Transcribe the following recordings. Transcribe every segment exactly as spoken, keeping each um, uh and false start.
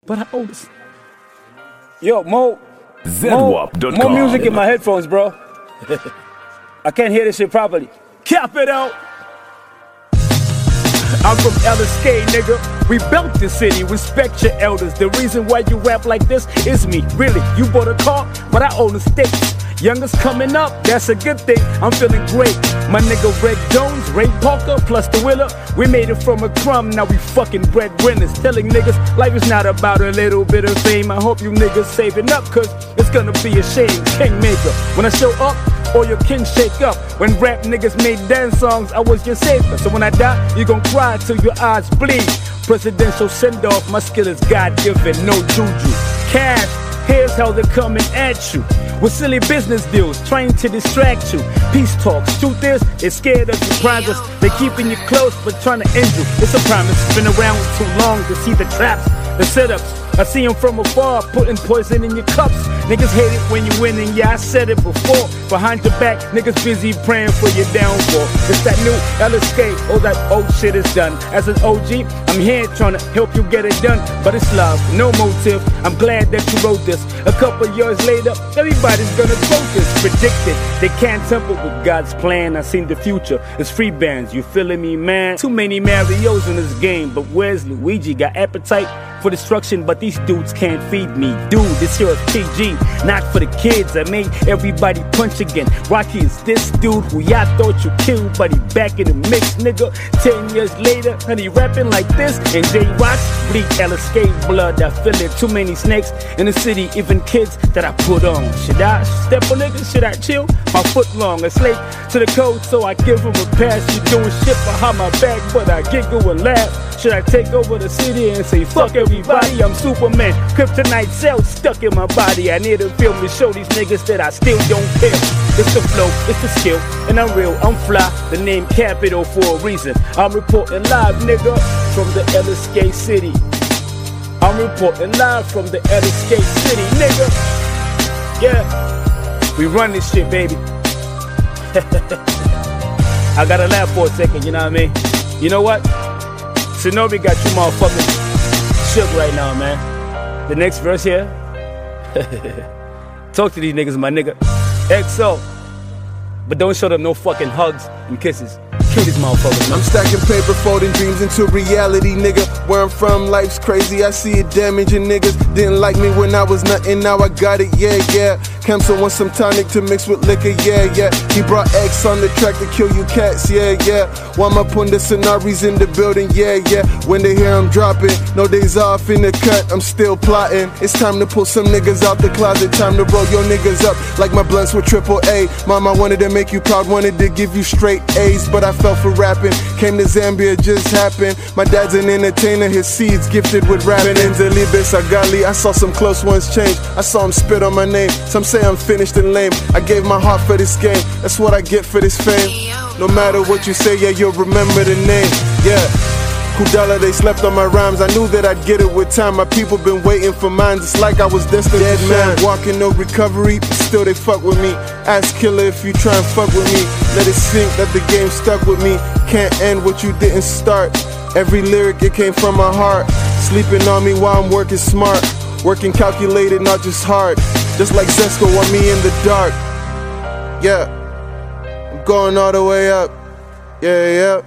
But I owe this. Yo, Mo. Zedwap dot com. More music in my headphones, bro. I can't hear this shit properly. Cap it out. I'm from L S K, nigga. We built this city, respect your elders. The reason why you rap like this is me. Really, you bought a car, but I own the stakes. Youngest coming up, that's a good thing. I'm feeling great. My nigga Red Jones, Ray Parker, plus the Willer. We made it from a crumb, now we fucking breadwinners. Telling niggas life is not about a little bit of fame. I hope you niggas saving up, cause it's gonna be a shame. Kingmaker, when I show up, all your kin shake up. When rap niggas made dance songs, I was your savior. So when I die, you gon' cry till your eyes bleed. Presidential send-off, my skill is God-given, no juju. Cash, here's how they're coming at you. With silly business deals, trying to distract you. Peace talks, truth is, they're scared of surprises. They're keeping you close, but trying to end you. It's a promise, been around too long to see the traps, the setups. I see them from afar, putting poison in your cups. Niggas hate it when you win, and yeah, I said it before. Behind your back, niggas busy praying for your downfall. It's that new L S K, all that old shit is done. As an O G, I'm here trying to help you get it done. But it's love, no motive, I'm glad that you wrote this. A couple years later, everybody's gonna quote this. Predicted, they can't tamper with God's plan. I seen the future, it's free bands, you feeling me, man? Too many Marios in this game, but where's Luigi? Got appetite for destruction, but these dudes can't feed me. Dude, this here is P G, not for the kids. I made everybody punch again. Rocky is this dude who y'all thought you killed, but he back in the mix, nigga. Ten years later, and he rapping like this. And J Rocks bleed L S K blood. I feel it. Too many snakes in the city, even kids that I put on. Should I step on niggas? Should I chill? My foot long, a slave to the code, so I give him a pass. You doing shit behind my back, but I giggle and laugh. Should I take over the city and say fuck everybody? I'm Superman, kryptonite cells stuck in my body. I need to film to show these niggas that I still don't care. It's the flow, it's the skill, and I'm real, I'm fly. The name Capital for a reason. I'm reporting live, nigga, from the L S K city. I'm reporting live from the L S K city, nigga. Yeah, we run this shit, baby. I gotta laugh for a second, you know what I mean? You know what? Shinobi got you motherfuckers shook right now, man. The next verse here. Talk to these niggas, my nigga. X O. But don't show them no fucking hugs and kisses. Kill these motherfuckers, man. I'm stacking paper, folding dreams into reality, nigga. Where I'm from, life's crazy. I see it damaging niggas. Didn't like me when I was nothing, now I got it, yeah, yeah. Camso wants some tonic to mix with liquor, yeah, yeah. He brought X on the track to kill you cats, yeah, yeah. While my punda scenarios in the building, yeah, yeah. When they hear I'm dropping, no days off in the cut, I'm still plotting. It's time to pull some niggas out the closet, time to roll your niggas up like my blunts with triple A. Mama wanted to make you proud, wanted to give you straight A's, but I fell for rapping. Came to Zambia, just happened. My dad's an entertainer, his seeds gifted with rapping. In Zalibe Sagali, I saw some close ones change. I saw him spit on my name. Some say I'm finished and lame. I gave my heart for this game. That's what I get for this fame. No matter what you say, yeah, you'll remember the name. Yeah. Kudala, they slept on my rhymes. I knew that I'd get it with time. My people been waiting for mine. It's like I was destined to shine. Man, walking no recovery, but still they fuck with me. Ask killer if you try and fuck with me. Let it sink that the game stuck with me. Can't end what you didn't start. Every lyric, it came from my heart. Sleeping on me while I'm working smart. Working calculated, not just hard. Just like Zesco on me in the dark. Yeah, I'm going all the way up. Yeah, yeah.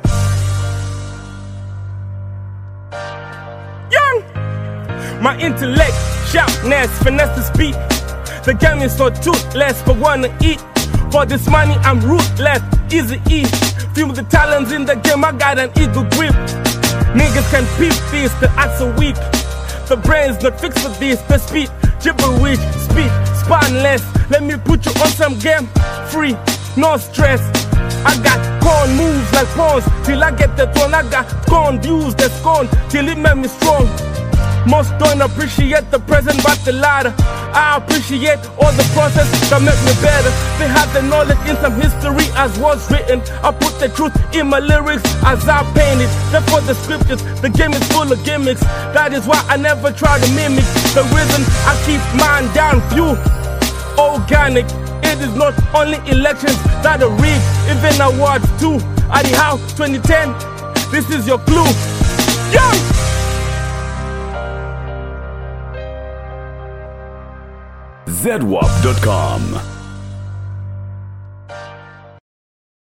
My intellect, sharpness, finesse to speak. The game is not toothless, but wanna eat. For this money, I'm ruthless, easy eat. Feel the talents in the game, I got an eagle grip. Niggas can peep this, the acts are weak. The brain's not fixed for this, the speed, gibberish, speed, spineless. Let me put you on some game, free, no stress. I got corn moves like pawns, till I get the throne. I got corn views that's gone, till it made me strong. Most don't appreciate the present but the latter. I appreciate all the process that make me better. They have the knowledge in some history as was written. I put the truth in my lyrics as I paint it. Therefore the scriptures, the game is full of gimmicks. That is why I never try to mimic. The reason I keep mine down few, organic. It is not only elections that are rigged, even awards too. Adi How twenty ten, this is your clue. Yo! zedwap dot com.